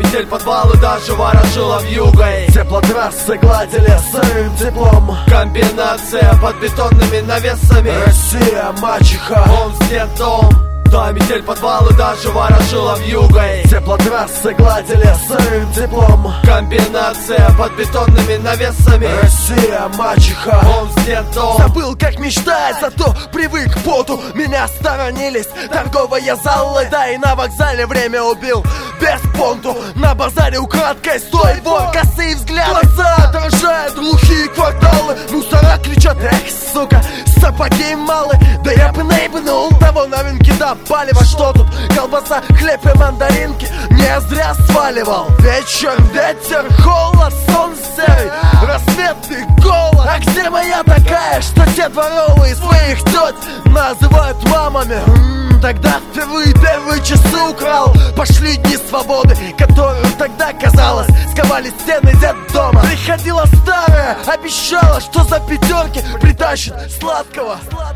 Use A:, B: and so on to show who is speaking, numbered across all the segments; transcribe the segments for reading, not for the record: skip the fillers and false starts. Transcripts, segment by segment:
A: метель, подвалы, даже ворожила вьюгой.
B: Теплотрассы гладили сырым теплом.
A: Комбинация под бетонными навесами.
B: Россия, мачеха,
A: Он вслед дом. Да, метель, подвалы, даже ворожила вьюгой.
B: Теплотрассы гладили сырым теплом.
A: Комбинация под бетонными навесами.
B: Россия, мачеха,
A: Он вслед дом.
B: Забыл, как мечтать, зато привык к поту. Меня сторонились торговые залы. Да и на вокзале время убил без понту. На базаре украдкой стой, вор, косые взгляды. Глаза отражают глухие кварталы. Мусора кричат, эх, сука, сапоги малы. Да я бы наебнул того на рынке, да палево. Что тут? Колбаса, хлеб и мандаринки. Не зря сваливал. Вечер, ветер, холод, сон серый, рассветный голод. А где моя такая, что те дворовые своих теть называют мамами? Тогда впервые первые часы украл. Пошли дни свободы, которую тогда, казалось, сковали стены детдома. Приходила старая, обещала, что за пятерки притащит сладкого.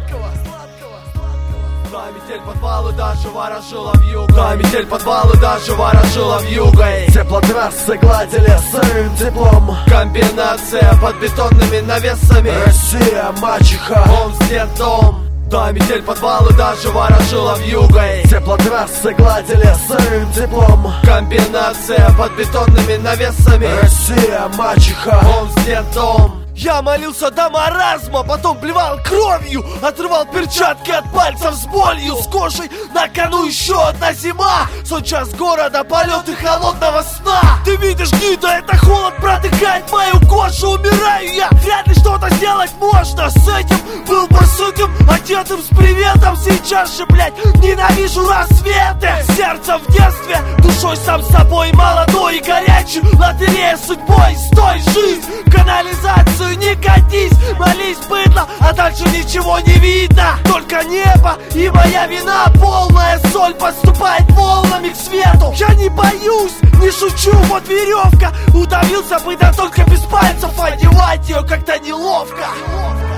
A: Да, метель, подвалы, даже ворожила вьюгой. Да, метель, подвалы, даже ворожила вьюгой.
B: Теплотрассы гладили сырым теплом.
A: Комбинация под бетонными навесами.
B: Россия, мачеха,
A: Он вслед дом. Да, метель, подвалы, даже ворожила вьюгой.
B: Теплотрассы гладили сырым теплом.
A: Комбинация под бетонными навесами.
B: Россия, мачеха,
A: Он вслед дом. Я молился до маразма, потом плевал кровью, отрывал перчатки от пальцев с болью, с кожей на кону еще одна зима. Сон час города, полеты холодного сна. Ты видишь, гнида, это холод протыкает мою кожу. Умираю я, вряд ли что-то сделать можно с этим. Был барсуким, одетым с приветом. Сейчас же, блядь, ненавижу рассветы. Сердце в детстве, душой сам собой, молодой и горячий. Лотерея судьбой, стой, жизнь, канализацию не катись, молись, быдло, а дальше ничего не видно. Только небо и моя вина полная. Соль подступает волнами к свету. Я не боюсь, не шучу, вот веревка. Удавился бы, да только без пальцев. Одевать ее как-то неловко.